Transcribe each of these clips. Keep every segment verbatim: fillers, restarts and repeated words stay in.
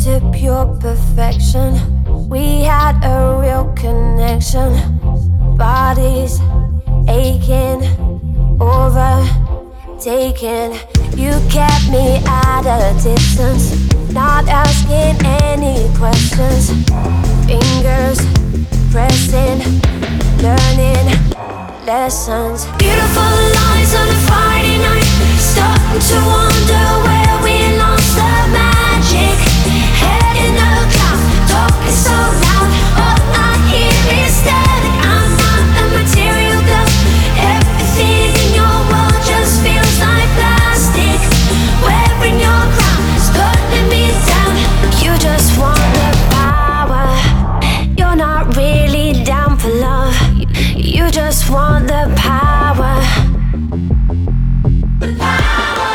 to pure perfection. We had a real connection. Bodies aching, overtaken. You kept me at a distance, not asking any questions. Fingers pressing, learning lessons. Beautiful lines on a Friday night. Starting to wonder where we lost the magic. Head in the clouds, talking so loud. All I hear is static. I'm not a material girl. Everything in your world just feels like plastic. Wearing your crown is putting me down. You just want the power. You're not really down for love. You just want the power. The power.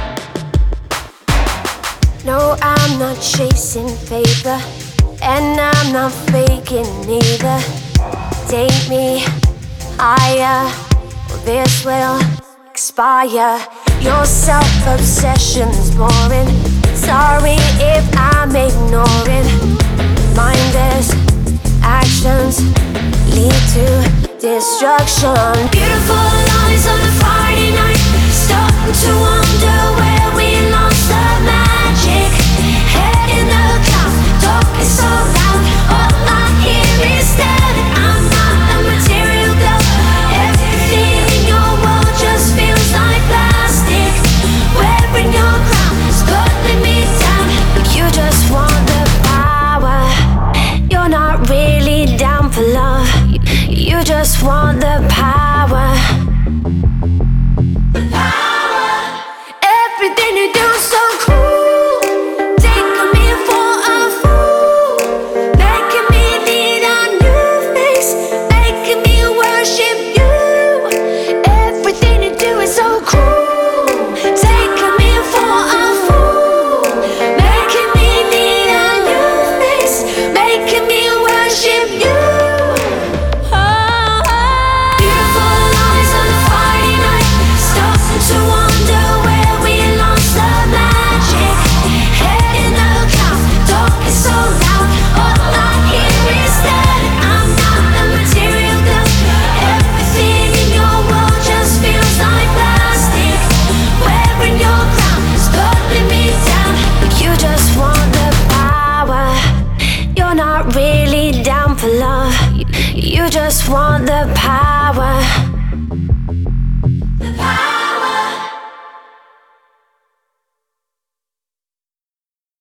No, I'm not chasing paper, and I'm not faking either. Take me higher, or this will expire. Your self-obsession's boring. Sorry if I'm ignoring. Mindless actions lead to destruction. Beautiful lies on a Friday night. Starting to wonder where we lost the magic. Head in the clouds, talking so loud. All I hear is static. I'm not a material girl. Everything in your world just feels like plastic. Wearing your crown is putting me down. You just want the power. You're not really down for love. You just want the power. The power. Everything you do is so cool. Taking me for a fool. Making me need a new face. Making me worship you. Everything you do is so cool. Taking me for a fool. Making me need a new face. Making me worship you. To wonder where we lost the magic. Head in the clouds, talking so loud. All I hear is static. I'm not a material girl. Everything in your world just feels like plastic. Wearing your crown is pulling me down. You just want the power. You're not really down for love. You just want the power.